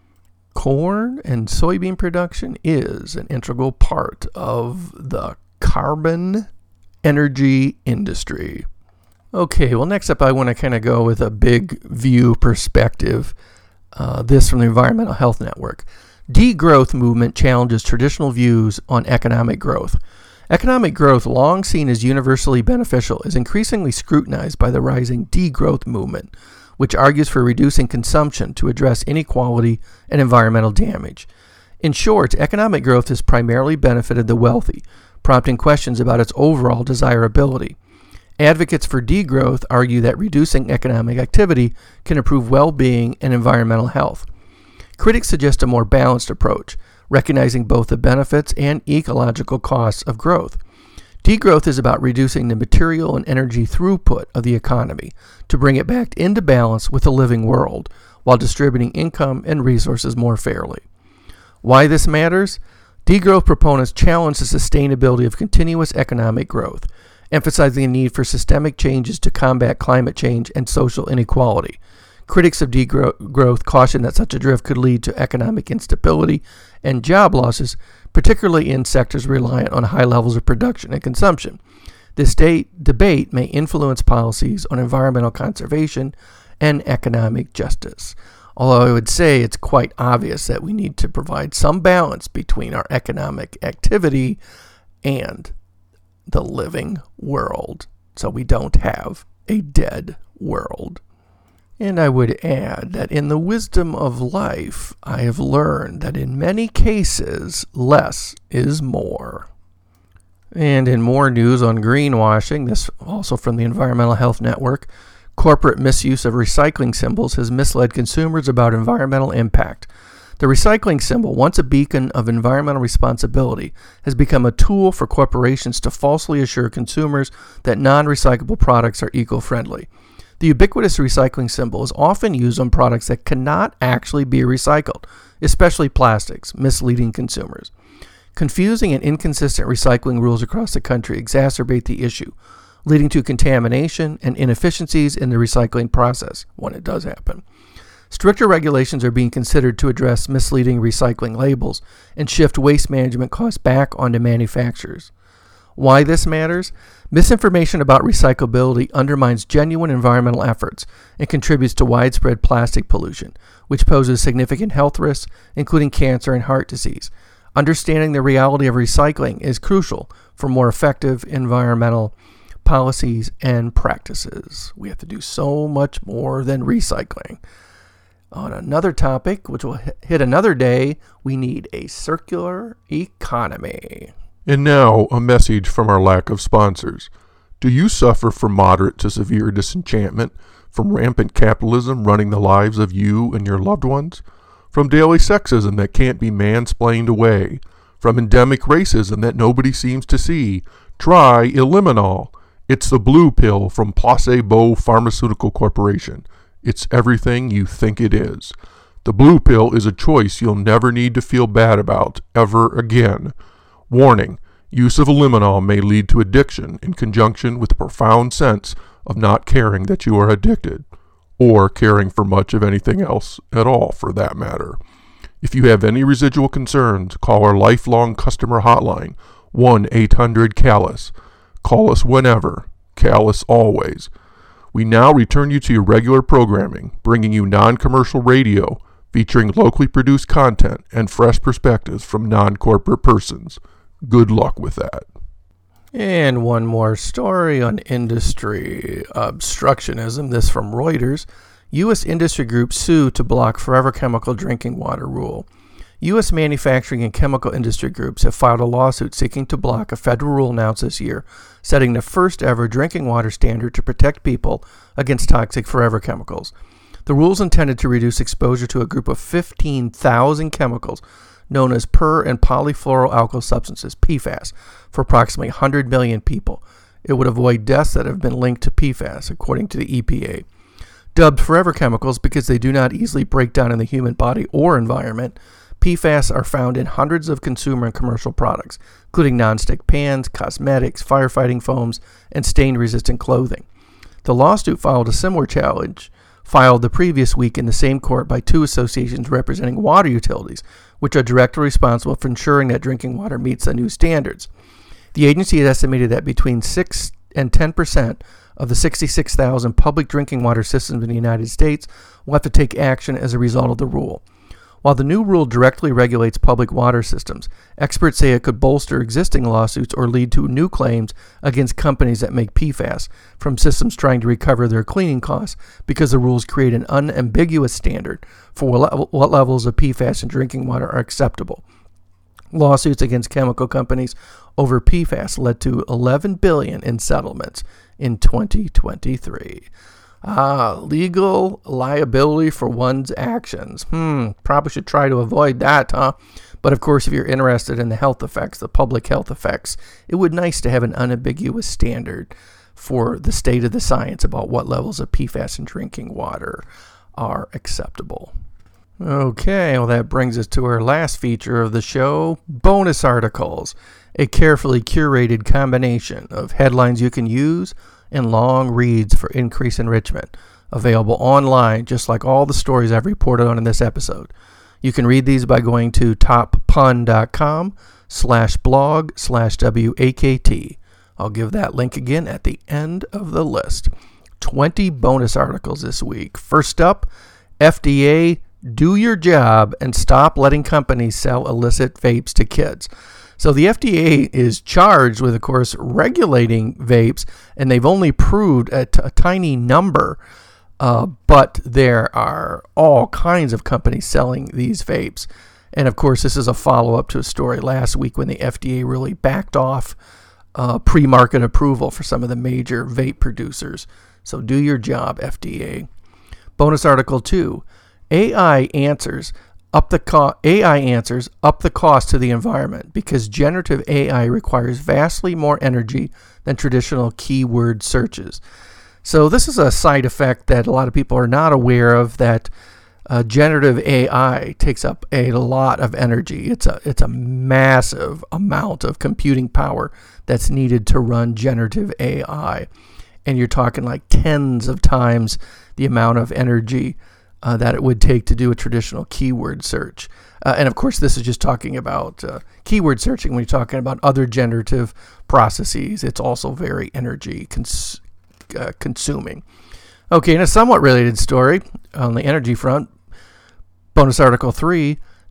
Corn and soybean production is an integral part of the carbon energy industry. Okay, well, next up, I want to kind of go with a big view perspective. Uh, this from the Environmental Health Network. Degrowth movement challenges traditional views on economic growth. Economic growth, long seen as universally beneficial, is increasingly scrutinized by the rising degrowth movement, which argues for reducing consumption to address inequality and environmental damage. In short, economic growth has primarily benefited the wealthy, prompting questions about its overall desirability. Advocates for degrowth argue that reducing economic activity can improve well-being and environmental health. Critics suggest a more balanced approach, recognizing both the benefits and ecological costs of growth. Degrowth is about reducing the material and energy throughput of the economy to bring it back into balance with the living world, while distributing income and resources more fairly. Why this matters? Degrowth proponents challenge the sustainability of continuous economic growth, emphasizing the need for systemic changes to combat climate change and social inequality. Critics of degrowth caution that such a drift could lead to economic instability and job losses, particularly in sectors reliant on high levels of production and consumption. This de- debate may influence policies on environmental conservation and economic justice. Although I would say it's quite obvious that we need to provide some balance between our economic activity and the living world, so we don't have a dead world. And I would add that in the wisdom of life, I have learned that in many cases, less is more. And in more news on greenwashing, this also from the Environmental Health Network, corporate misuse of recycling symbols has misled consumers about environmental impact. The recycling symbol, once a beacon of environmental responsibility, has become a tool for corporations to falsely assure consumers that non-recyclable products are eco-friendly. The ubiquitous recycling symbol is often used on products that cannot actually be recycled, especially plastics, misleading consumers. Confusing and inconsistent recycling rules across the country exacerbate the issue, leading to contamination and inefficiencies in the recycling process when it does happen. Stricter regulations are being considered to address misleading recycling labels and shift waste management costs back onto manufacturers. Why this matters? Misinformation about recyclability undermines genuine environmental efforts and contributes to widespread plastic pollution, which poses significant health risks, including cancer and heart disease. Understanding the reality of recycling is crucial for more effective environmental policies and practices. We have to do so much more than recycling. On another topic, which will hit another day, we need a circular economy. And now, a message from our lack of sponsors. Do you suffer from moderate to severe disenchantment from rampant capitalism running the lives of you and your loved ones? From daily sexism that can't be mansplained away? From endemic racism that nobody seems to see? Try Eliminol. It's the blue pill from Placebo Pharmaceutical Corporation. It's everything you think it is. The blue pill is a choice you'll never need to feel bad about ever again. Warning, use of Eliminol may lead to addiction in conjunction with the profound sense of not caring that you are addicted, or caring for much of anything else at all for that matter. If you have any residual concerns, call our lifelong customer hotline, one eight hundred callus. Call us whenever, callus always. We now return you to your regular programming, bringing you non-commercial radio, featuring locally produced content and fresh perspectives from non-corporate persons. Good luck with that. And one more story on industry obstructionism. This from Reuters. U S industry groups sue to block Forever Chemical drinking water rule. U S manufacturing and chemical industry groups have filed a lawsuit seeking to block a federal rule announced this year, setting the first ever drinking water standard to protect people against toxic forever chemicals. The rule is intended to reduce exposure to a group of fifteen thousand chemicals known as per- and polyfluoroalkyl substances, P FAS, for approximately one hundred million people. It would avoid deaths that have been linked to P FAS, according to the E P A. Dubbed forever chemicals because they do not easily break down in the human body or environment, P FAS are found in hundreds of consumer and commercial products, including nonstick pans, cosmetics, firefighting foams, and stain-resistant clothing. The lawsuit followed a similar challenge filed the previous week in the same court by two associations representing water utilities, which are directly responsible for ensuring that drinking water meets the new standards. The agency had estimated that between six and ten percent of the sixty-six thousand public drinking water systems in the United States will have to take action as a result of the rule. While the new rule directly regulates public water systems, experts say it could bolster existing lawsuits or lead to new claims against companies that make P FAS from systems trying to recover their cleaning costs because the rules create an unambiguous standard for what levels of P FAS in drinking water are acceptable. Lawsuits against chemical companies over P FAS led to eleven billion dollars in settlements in twenty twenty-three. Ah, legal liability for one's actions. Hmm, probably should try to avoid that, huh? But of course, if you're interested in the health effects, the public health effects, it would be nice to have an unambiguous standard for the state of the science about what levels of P FAS in drinking water are acceptable. Okay, well, that brings us to our last feature of the show, bonus articles, a carefully curated combination of headlines you can use and long reads for increased enrichment, available online just like all the stories I've reported on in this episode. You can read these by going to toppun.com slash blog slash WAKT. I'll give that link again at the end of the list. twenty bonus articles this week. First up, F D A, do your job and stop letting companies sell illicit vapes to kids. So the F D A is charged with, of course, regulating vapes, and they've only proved a, t- a tiny number, uh, but there are all kinds of companies selling these vapes. And, of course, this is a follow-up to a story last week when the F D A really backed off uh, pre-market approval for some of the major vape producers. So do your job, F D A. Bonus article two, A I answers Up the co- A I answers up the cost to the environment because generative A I requires vastly more energy than traditional keyword searches. So this is a side effect that a lot of people are not aware of, that uh, generative A I takes up a lot of energy. It's a it's a massive amount of computing power that's needed to run generative A I. And you're talking like tens of times the amount of energy Uh, that it would take to do a traditional keyword search. Uh, and of course, this is just talking about uh, keyword searching. When you're talking about other generative processes, it's also very energy cons- uh, consuming. Okay, in a somewhat related story on the energy front, bonus article three,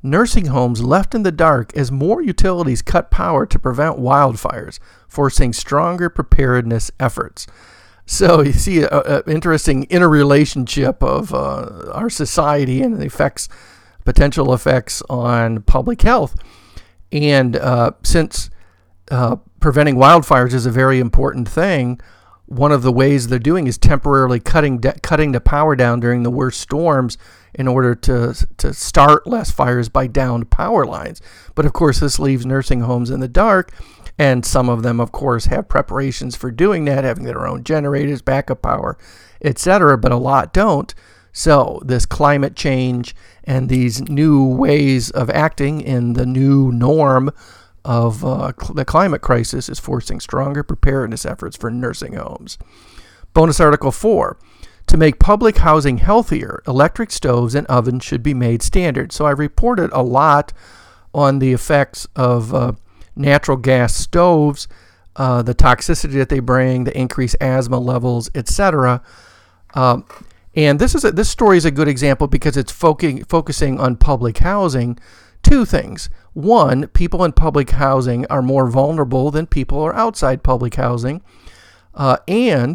nursing homes left in the dark as more utilities cut power to prevent wildfires, forcing stronger preparedness efforts. So you see an interesting interrelationship of uh, our society and the effects, potential effects on public health. And uh, since uh, preventing wildfires is a very important thing, one of the ways they're doing is temporarily cutting de- cutting the power down during the worst storms in order to to start less fires by downed power lines. But of course, this leaves nursing homes in the dark, and some of them, of course, have preparations for doing that, having their own generators, backup power, et cetera, but a lot don't. So this climate change and these new ways of acting in the new norm of uh, cl- the climate crisis is forcing stronger preparedness efforts for nursing homes. Bonus Article four. To make public housing healthier, electric stoves and ovens should be made standard. So I reported a lot on the effects of uh, natural gas stoves, uh, the toxicity that they bring, the increased asthma levels, et cetera. Um, and this is a, this story is a good example because it's focusing focusing on public housing. Two things. One, people in public housing are more vulnerable than people who are outside public housing. Uh, and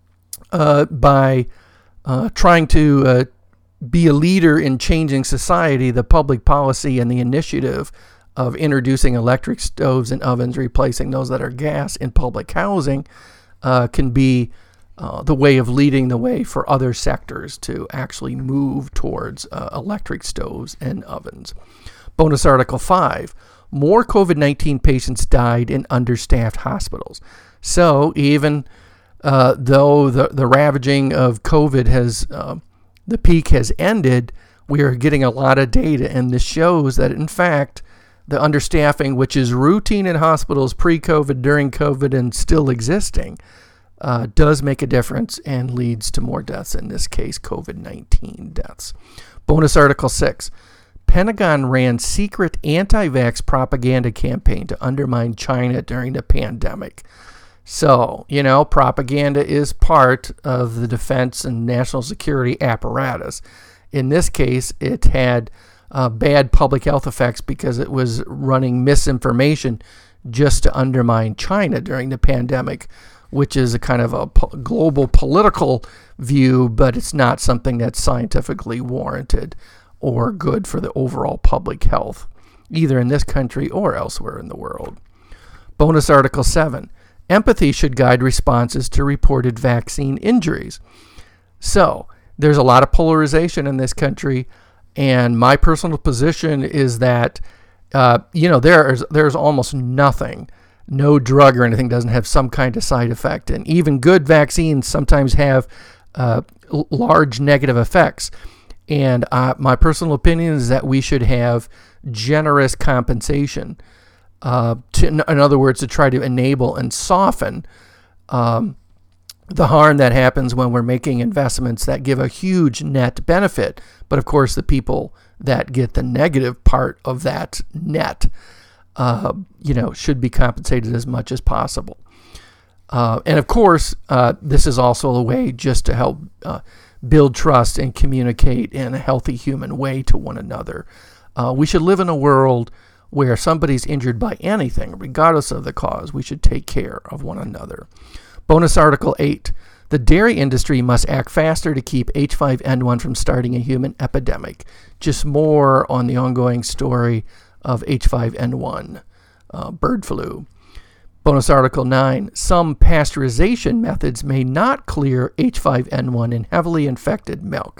uh, by uh, trying to uh, be a leader in changing society, the public policy and the initiative of introducing electric stoves and ovens, replacing those that are gas in public housing, uh, can be uh, the way of leading the way for other sectors to actually move towards uh, electric stoves and ovens. Bonus Article five. More COVID nineteen patients died in understaffed hospitals. So even uh, though the, the ravaging of COVID has, uh, the peak has ended, we are getting a lot of data, and this shows that, in fact, the understaffing, which is routine in hospitals pre-COVID, during COVID, and still existing, uh, does make a difference and leads to more deaths, in this case, COVID nineteen deaths. Bonus Article six. Pentagon ran secret anti-vax propaganda campaign to undermine China during the pandemic. So, you know, propaganda is part of the defense and national security apparatus. In this case, it had uh, bad public health effects because it was running misinformation just to undermine China during the pandemic, which is a kind of a po- global political view, but it's not something that's scientifically warranted or good for the overall public health, either in this country or elsewhere in the world. Bonus Article seven. Empathy should guide responses to reported vaccine injuries. So, there's a lot of polarization in this country, and my personal position is that, uh, you know, there's there's almost nothing, no drug or anything doesn't have some kind of side effect, and even good vaccines sometimes have uh, l- large negative effects. And uh, my personal opinion is that we should have generous compensation, uh, to, in other words, to try to enable and soften um, the harm that happens when we're making investments that give a huge net benefit. But of course, the people that get the negative part of that net, uh, you know, should be compensated as much as possible. Uh, and of course, uh, this is also a way just to help uh, build trust and communicate in a healthy human way to one another. Uh, we should live in a world where somebody's injured by anything, regardless of the cause. We should take care of one another. Bonus Article eight. The dairy industry must act faster to keep H five N one from starting a human epidemic. Just more on the ongoing story of H five N one, uh, bird flu. Bonus Article nine. Some pasteurization methods may not clear H five N one in heavily infected milk.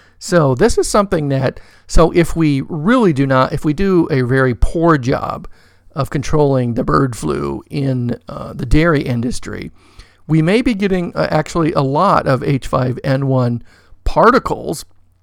So this is something that, so if we really do not, if we do a very poor job of controlling the bird flu in uh, the dairy industry, we may be getting uh, actually a lot of H five N one particles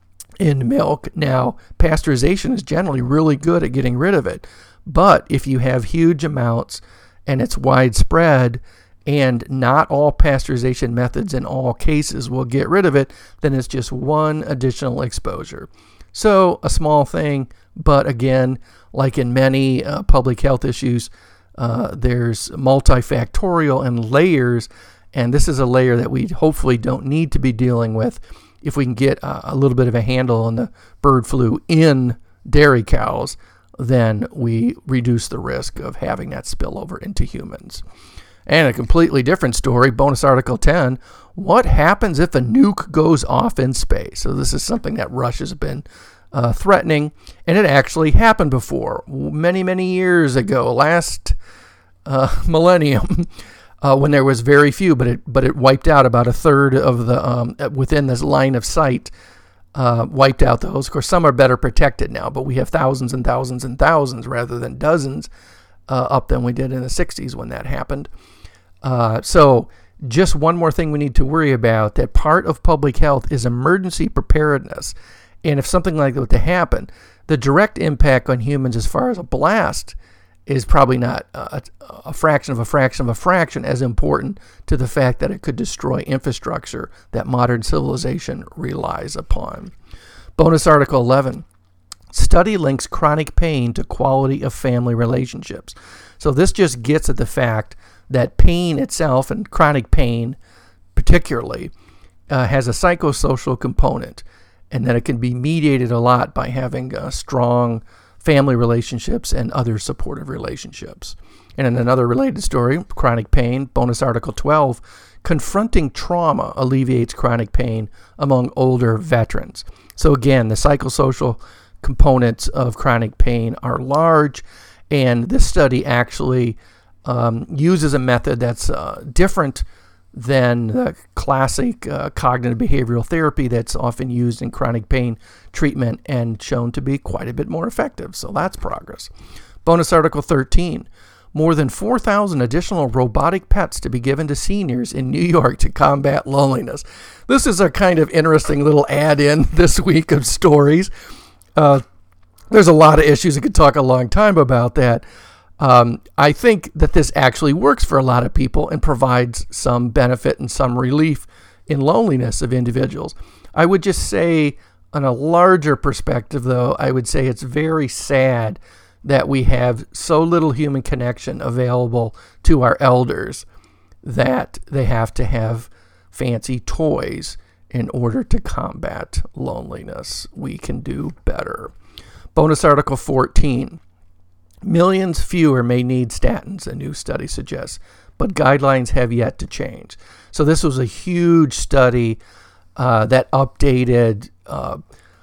in milk. Now, pasteurization is generally really good at getting rid of it. But if you have huge amounts and it's widespread, and not all pasteurization methods in all cases will get rid of it, then it's just one additional exposure. So a small thing, but again, like in many uh, public health issues, uh, there's multifactorial and layers, and this is a layer that we hopefully don't need to be dealing with if we can get uh, a little bit of a handle on the bird flu in dairy cows, then we reduce the risk of having that spill over into humans. And a completely different story, bonus article ten, what happens if a nuke goes off in space? So this is something that Russia's been uh, threatening, and it actually happened before, many, many years ago, last uh, millennium, uh, when there was very few, but it but it wiped out about a third of the, um, within this line of sight, uh, wiped out those. Of course, some are better protected now, but we have thousands and thousands and thousands rather than dozens uh, up than we did in the sixties when that happened. Uh, so just one more thing we need to worry about, that part of public health is emergency preparedness. And if something like that were to happen, the direct impact on humans as far as a blast is probably not a, a fraction of a fraction of a fraction as important to the fact that it could destroy infrastructure that modern civilization relies upon. Bonus article eleven. Study links chronic pain to quality of family relationships. So this just gets at the fact that pain itself, and chronic pain particularly, uh, has a psychosocial component, and that it can be mediated a lot by having uh, strong family relationships and other supportive relationships. And in another related story, chronic pain, bonus article twelve, confronting trauma alleviates chronic pain among older veterans. So again, the psychosocial components of chronic pain are large, and this study actually Um, uses a method that's uh, different than the classic uh, cognitive behavioral therapy that's often used in chronic pain treatment and shown to be quite a bit more effective. So that's progress. Bonus article thirteen. More than four thousand additional robotic pets to be given to seniors in New York to combat loneliness. This is a kind of interesting little add-in this week of stories. Uh, there's a lot of issues. I could talk a long time about that. Um, I think that this actually works for a lot of people and provides some benefit and some relief in loneliness of individuals. I would just say, on a larger perspective, though, I would say it's very sad that we have so little human connection available to our elders that they have to have fancy toys in order to combat loneliness. We can do better. Bonus article fourteen. Millions fewer may need statins, a new study suggests, but guidelines have yet to change. So this was a huge study uh, that updated uh,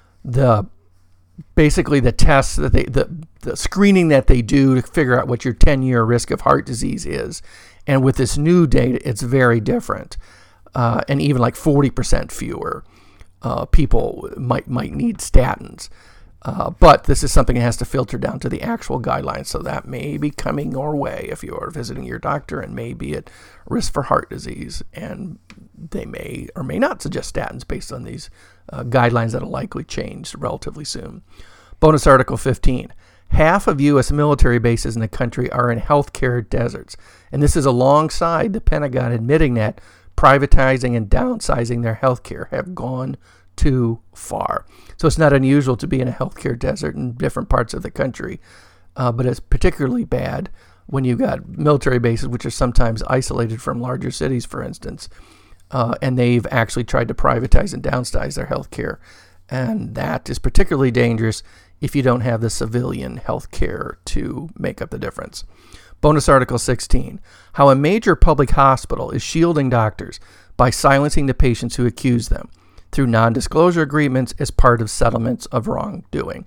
the basically the tests that they the, the screening that they do to figure out what your ten-year risk of heart disease is. And with this new data, it's very different, uh, and even like forty percent fewer uh, people might might need statins. Uh, but this is something that has to filter down to the actual guidelines, so that may be coming your way if you are visiting your doctor and may be at risk for heart disease, and they may or may not suggest statins based on these uh, guidelines that will likely change relatively soon. Bonus article fifteen. Half of U S military bases in the country are in healthcare deserts, and this is alongside the Pentagon admitting that privatizing and downsizing their healthcare have gone too far. So it's not unusual to be in a healthcare desert in different parts of the country, uh, but it's particularly bad when you've got military bases which are sometimes isolated from larger cities, for instance, uh, and they've actually tried to privatize and downsize their healthcare, and that is particularly dangerous if you don't have the civilian healthcare to make up the difference. Bonus article sixteen. How a major public hospital is shielding doctors by silencing the patients who accuse them through non-disclosure agreements as part of settlements of wrongdoing.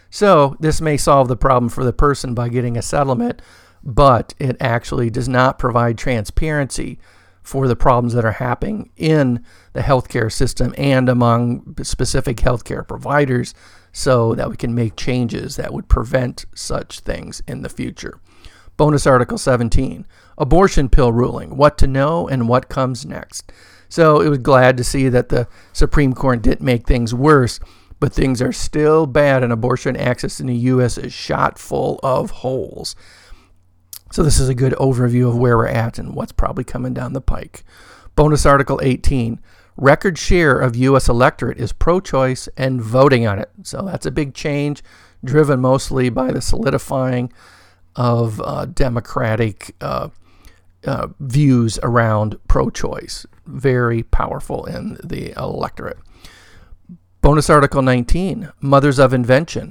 So this may solve the problem for the person by getting a settlement, but it actually does not provide transparency for the problems that are happening in the healthcare system and among specific healthcare providers, so that we can make changes that would prevent such things in the future. Bonus article seventeen. Abortion pill ruling, what to know and what comes next. So it was glad to see that the Supreme Court didn't make things worse, but things are still bad, and abortion access in the U S is shot full of holes. So this is a good overview of where we're at and what's probably coming down the pike. Bonus article eighteen. Record share of U S electorate is pro-choice and voting on it. So that's a big change, driven mostly by the solidifying of uh, Democratic uh, uh, views around pro-choice. Very powerful in the electorate. Bonus article nineteen. Mothers of invention.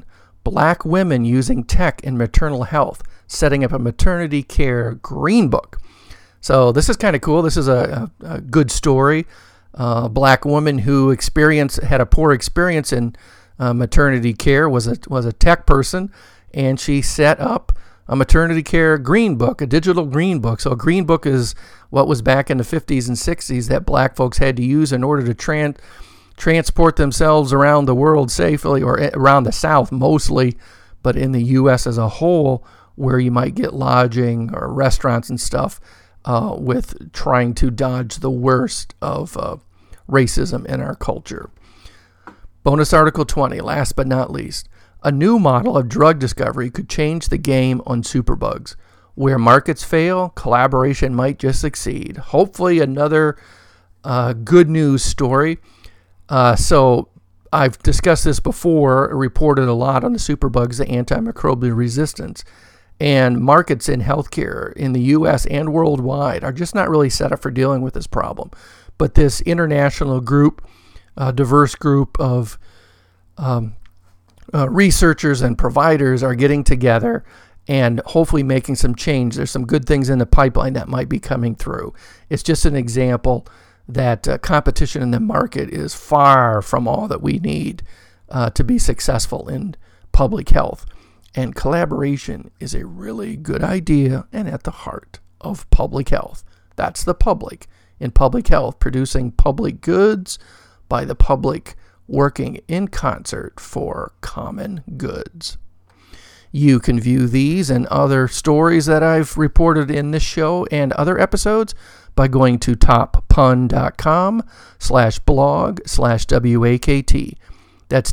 Black Women Using Tech in Maternal Health, Setting Up a Maternity Care Green Book. So this is kind of cool. This is a, a, a good story. Uh, a black woman who experienced had a poor experience in uh, maternity care, was a was a tech person, and she set up a maternity care green book, a digital green book. So a green book is what was back in the fifties and sixties that black folks had to use in order to tran- transport themselves around the world safely, or around the South mostly, but in the U S as a whole, where you might get lodging or restaurants and stuff, uh, with trying to dodge the worst of uh, racism in our culture. Bonus Article twenty, last but not least. A new model of drug discovery could change the game on superbugs. Where markets fail, collaboration might just succeed. Hopefully another uh, good news story. Uh, so I've discussed this before, reported a lot on the superbugs, the antimicrobial resistance. And markets in healthcare in the U S and worldwide are just not really set up for dealing with this problem. But this international group, a diverse group of um, Uh, researchers and providers are getting together and hopefully making some change. There's some good things in the pipeline that might be coming through. It's just an example that uh, competition in the market is far from all that we need uh, to be successful in public health. And collaboration is a really good idea and at the heart of public health. That's the public in public health, producing public goods by the public, working in concert for common goods. You can view these and other stories that I've reported in this show and other episodes by going to toppun.com slash blog slash W-A-K-T. That's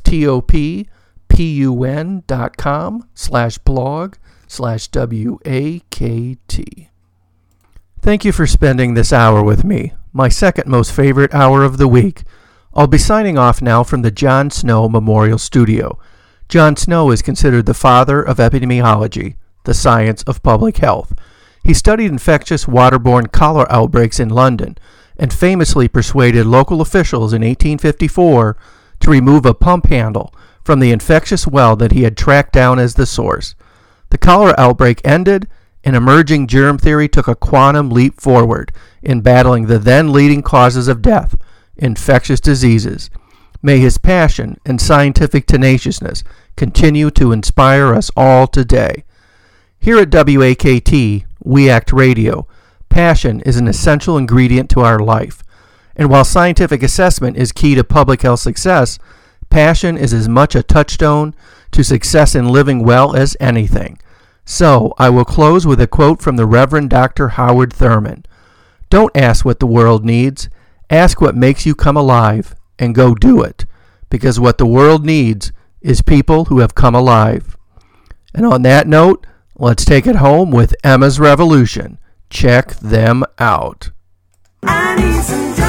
T-O-P-P-U-N dot com slash blog slash W-A-K-T. Thank you for spending this hour with me, my second most favorite hour of the week. I'll be signing off now from the John Snow Memorial Studio. John Snow is considered the father of epidemiology, the science of public health. He studied infectious waterborne cholera outbreaks in London and famously persuaded local officials in eighteen fifty-four to remove a pump handle from the infectious well that he had tracked down as the source. The cholera outbreak ended, and emerging germ theory took a quantum leap forward in battling the then leading causes of death, infectious diseases. May his passion and scientific tenaciousness continue to inspire us all today. Here at W A K T, We Act Radio, passion is an essential ingredient to our life. And while scientific assessment is key to public health success, passion is as much a touchstone to success in living well as anything. So, I will close with a quote from the Reverend Doctor Howard Thurman. Don't ask what the world needs. Ask what makes you come alive and go do it, because what the world needs is people who have come alive. And on that note, let's take it home with Emma's Revolution. Check them out. I need some